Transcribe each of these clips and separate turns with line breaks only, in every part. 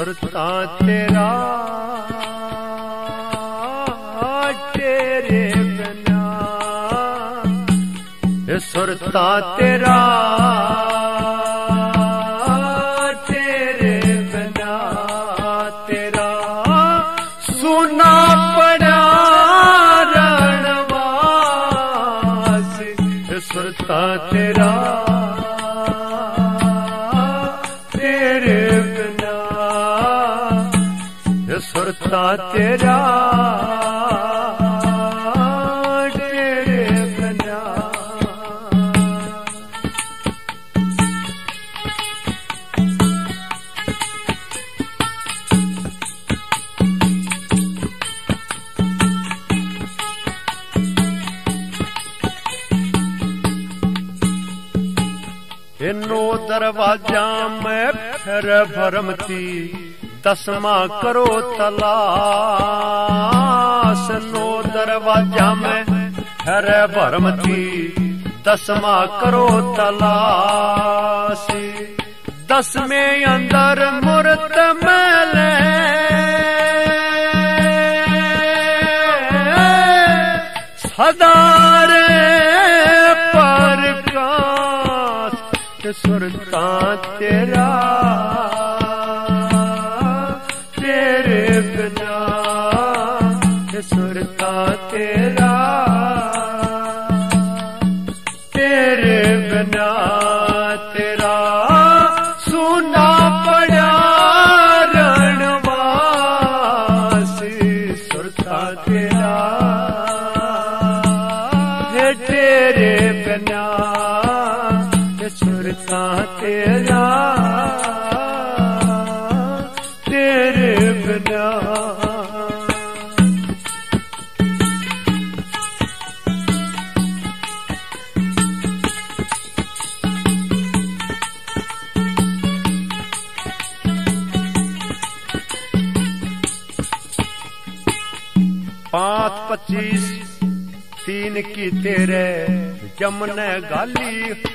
सुरता तेरा तेरे बिना, सुरता तेरा तेरे बिना, तेरा सुना पड़ा रणवास, सुरता तेरा तेरे बिना, सुरता तेरा तेरे बिना। इनो दरवाजा में फिर भरमती, दसवां करो तलाश। नो दरवाजा में फिर भरमती, दसवां करो तलाश। 10वें अंदर मूरत मेले, सदारे प्रकाश, सुरता तेरा तेरे बिना, सुरता तेरा तेरे बिना, तेरा सुना पड़ा रणवास, सुरता तेरा तेरे बिना, सुरता तेरा तेरे बिना। पाँच 25 3 की तेरे जमने गाली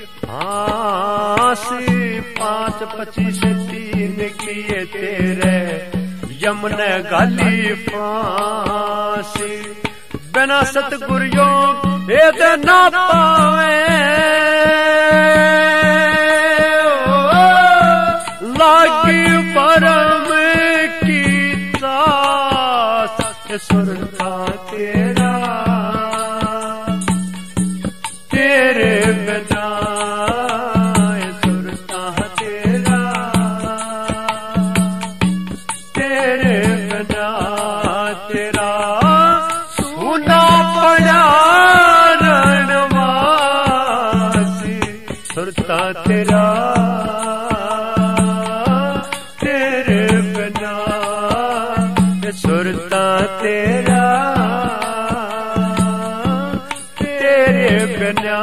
हाँसी, 5 25 3 किए तेरे यमने गाली फांसी। बिना सतगुरियों भेद ना पावे, लागी परम की दास, सुरता तेरा तेरे बिना, सुरता तेरा तेरे बिना, तेरा सुना पड़ा रणवासी, सुरता तेरा तेरे बिना, सुरता तेरा तेरे बिना।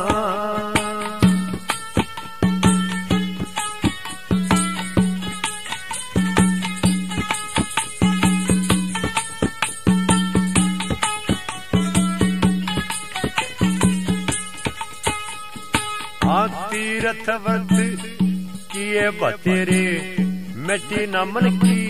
तीरथ व्रत किए बतेरे, मिट्टी न मन की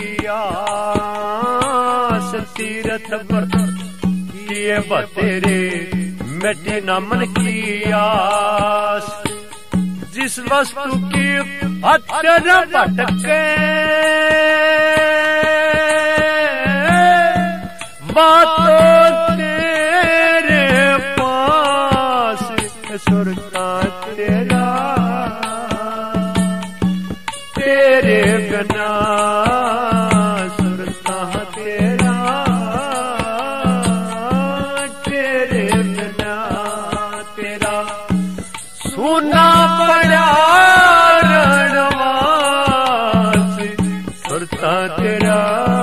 आस। तीरथ व्रत किए बतेरे, मिट्टी न मन की आस। जिस वस्तु की अटर भटके, बातों तेरे पास, सुरता तेरा तेरे बिना, सुरता तेरा तेरे बिना, तेरा सुना पड़ा रणवास, सुरता तेरा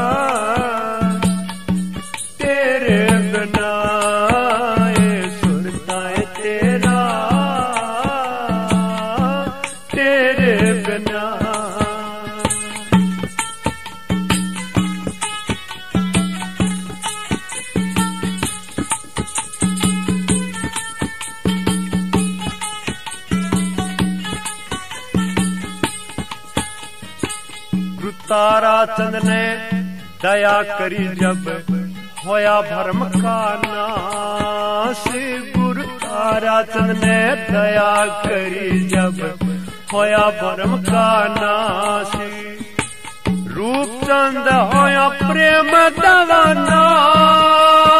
तेरे बिना, सुरता तेरा तेरे बिना। ताराचंद ने दया करी जब होया भरम का नाश। गुरु ताराचंद ने दया करी जब होया भरम का नाश। रूपचंद होया प्रेम दवाना